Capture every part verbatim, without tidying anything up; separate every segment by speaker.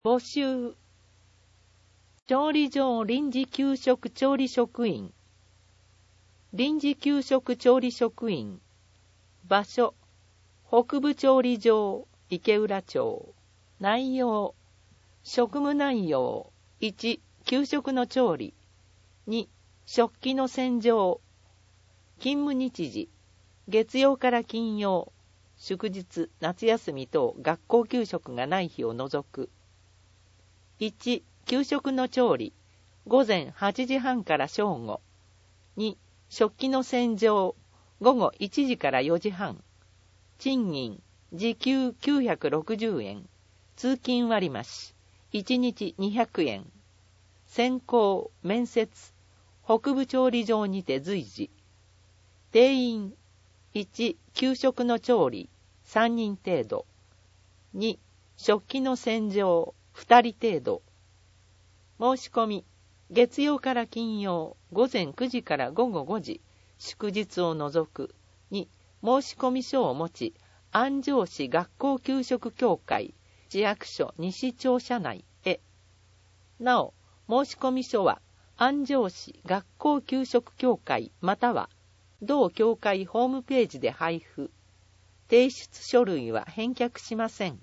Speaker 1: 募集。調理場臨時給食調理職員。臨時給食調理職員。場所。北部調理場、池浦町。内容。職務内容。いち、給食の調理。に、食器の洗浄。勤務日時。月曜から金曜。祝日、夏休み等学校給食がない日を除く。いち、給食の調理。午前はちじはんから正午。に、食器の洗浄。午後いちじからよじはん。賃金、時給きゅうひゃくろくじゅうえん。通勤割増。いちにちにひゃくえん。選考、面接。北部調理場にて随時。定員。いち、給食の調理。さんにん程度。に、食器の洗浄。ふたり程度。申し込み。月曜から金曜。午前くじから午後ごじ。祝日を除く。に、申し込み書を持ち、安城市学校給食協会、市役所西庁舎内へ。なお、申し込み書は、安城市学校給食協会または、同協会ホームページで配布。提出書類は返却しません。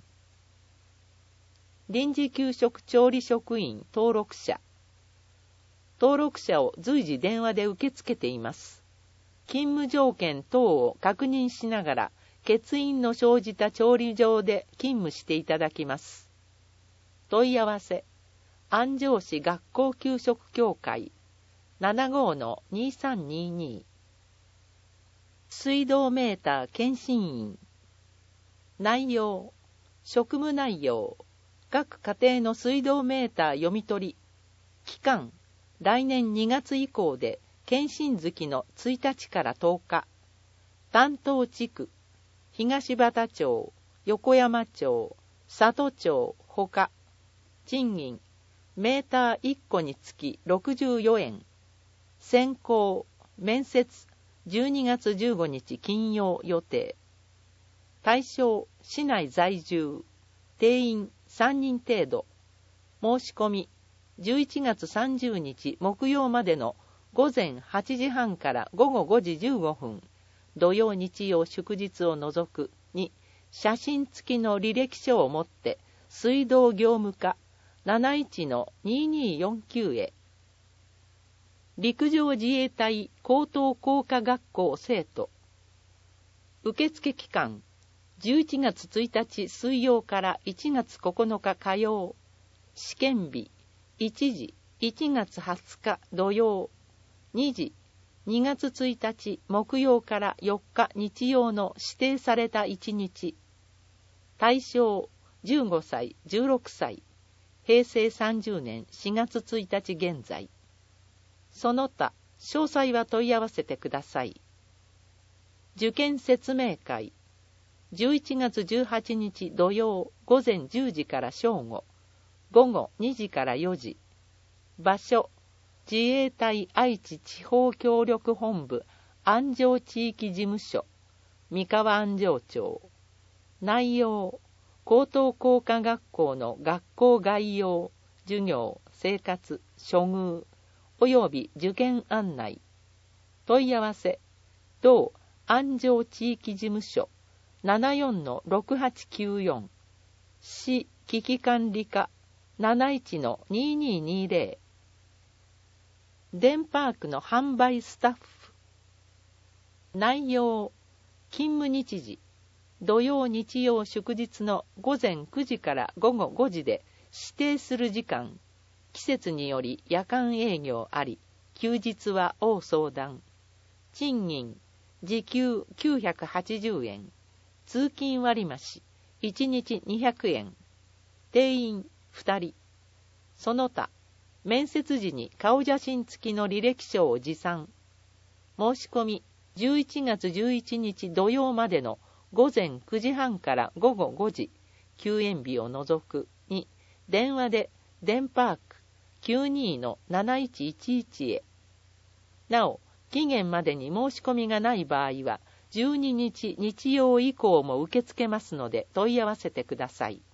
Speaker 1: 臨時給食調理職員登録者。登録者を随時電話で受け付けています。勤務条件等を確認しながら、欠員の生じた調理場で勤務していただきます。問い合わせ。安城市学校給食協会 ななごのにさんにに。水道メーター検診員。内容。職務内容。各家庭の水道メーター読み取り。期間。来年にがつ以降で検診月のいちにちからとおか。担当地区。東畑町、横山町、里町ほか。賃金。メーターいっこにつきろくじゅうよえん。選考、面接、じゅうにがつじゅうごにち金曜予定。対象、市内在住。定員さんにん程度。申し込み、じゅういちがつさんじゅうにち木曜までの午前はちじはんから午後ごじじゅうごふん。土曜日曜祝日を除く。に、写真付きの履歴書を持って、水道業務課 なないちのにによんきゅう へ。陸上自衛隊高等工科学校生徒。受付期間、じゅういちがつついたち水曜からいちがつここのか火曜。試験日、いちじ、いちがつはつか土曜。にじ、にがつついたち木曜からよっか日曜の指定されたいちにち。対象、じゅうごさい、じゅうろくさい。へいせいさんじゅうねんしがつついたち現在。その他、詳細は問い合わせてください。受験説明会。じゅういちがつじゅうはちにち土曜午前じゅうじから正午。午後にじからよじ。場所。自衛隊愛知地方協力本部安城地域事務所三河安城町。内容。高等工科学校の学校概要、授業、生活、処遇および受験案内。問い合わせ。同安城地域事務所 ななよんのろくはちきゅうよん。市危機管理課 なないちのにににぜろ。デンパークの販売スタッフ。内容。勤務日時。土曜日曜祝日の午前くじから午後ごじで指定する時間。季節により夜間営業あり、休日は応相談。賃金。時給きゅうひゃくはちじゅうえん。通勤割増。いちにちにひゃくえん。定員ふたり。その他。面接時に顔写真付きの履歴書を持参。申し込みじゅういちがつじゅういちにち土曜までの午前くじはんから午後ごじ、休園日を除く。に、電話でデンパーク きゅうにのなないちいちいち へ。なお、期限までに申し込みがない場合は、じゅうににち日曜以降も受け付けますので問い合わせてください。